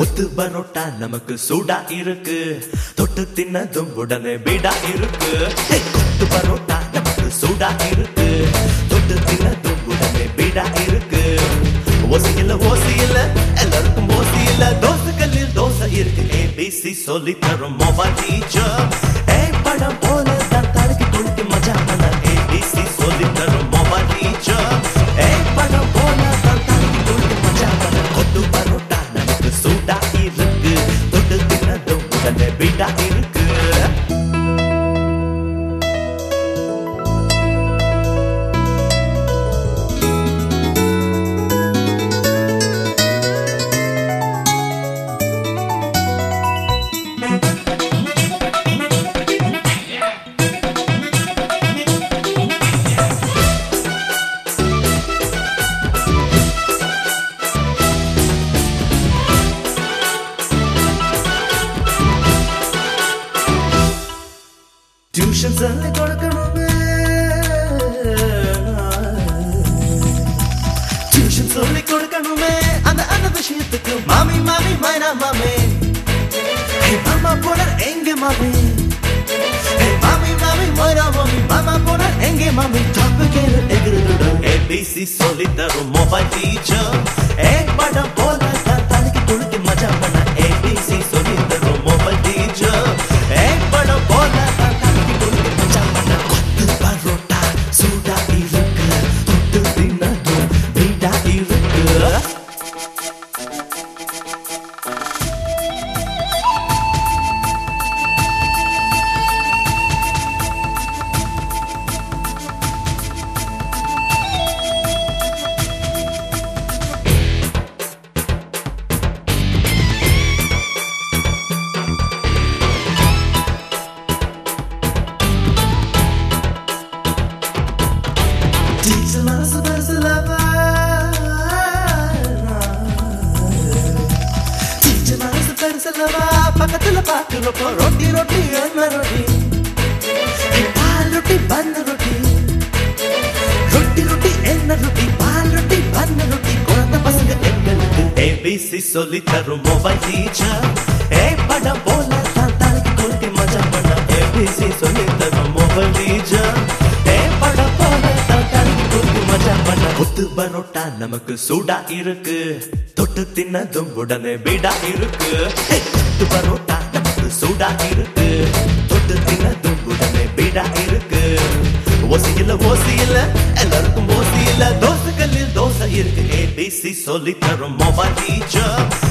கொத்து பரோட்டா நமக்கு சூடா இருக்கு, தொட்டு தின்னதும் உடனே பீடா இருக்கு. கொத்து பரோட்டா நமக்கு சூடா இருக்கு, தொட்டு தின்னதும் உடனே பீடா இருக்கு. ஓசி இல்ல எல்லாருக்கும் ஓசி இல்ல, தோசை கல்லில் தோசை இருக்கு. ஏபிசி சொல்லி தரும் மொபைல் டீச்சர். படம் போல தான் தலைக்கு துணிக்கு மஜா பண்ண ஏபிசி சொல்லி தரும் மொபைல் டீச்சர். படம் போல தான் தலைக்கு துணிக்கு மஜா பண்ண. கொத்து பரோட்டா நமக்கு சூடா இருக்கு, தொட்டு தின்னதும் உடனே பீடா இருக்கு. டியூஷன் சொல்லி கொடுக்கணுமே, டியூஷன் சொல்லி கொடுக்கணுமே அந்த விஷயத்துக்கு. மாமி மாமி மைனா மாமி, மாமா போனார் எங்க மாமி. மாமி மாமி மைனா மாமி, மாமா போனார் எங்க மாமி. தப்பு கேளு எகிருதுடன் ஏபிசி சொல்லி தரும் மொபைல் டீச்சர். படம் போல தான் தலைக்கு துணிக்கு மஜா பண்ண ஏபிசி சொல்லி தரும் மொபைல் டீச்சர். படம் போல பக்கத்துல பாக்குறப்போ ரொட்டி ரொட்டி என்ன ரொட்டி, பால் ரொட்டி பன் ரொட்டி, ரொட்டி ரொட்டி என்ன ரொட்டி, பால் ரொட்டி பன் ரொட்டி. குழந்தை பசங்க எங்களுக்கு ஏபிசி சொல்லி தரும் மொபைல் டீச்சர். படம் போல தான் தலைக்கு கொளுத்தி மஜா பண்ண ஏபிசி சொல்லி தரும் மொபைல் டீச்சர். படம் போல தான் தலைக்கு கொளுத்தி மஜா பண்ண. கொத்து பரோட்டா நமக்கு சூடா இருக்கு, தொட்டு தின்னதும் உடனே பீடா இருக்கு. கொத்து பரோட்டா நமக்கு சூடா இருக்கு, தொட்டு தின்னதும் உடனே பீடா இருக்கு. ஓசி இல்ல எல்லாருக்கும் ஓசி இல்ல, தோசை கல்லில் தோசை இருக்கு. ஏபிசி சொல்லி தரும் மொபைல் டீச்சர்.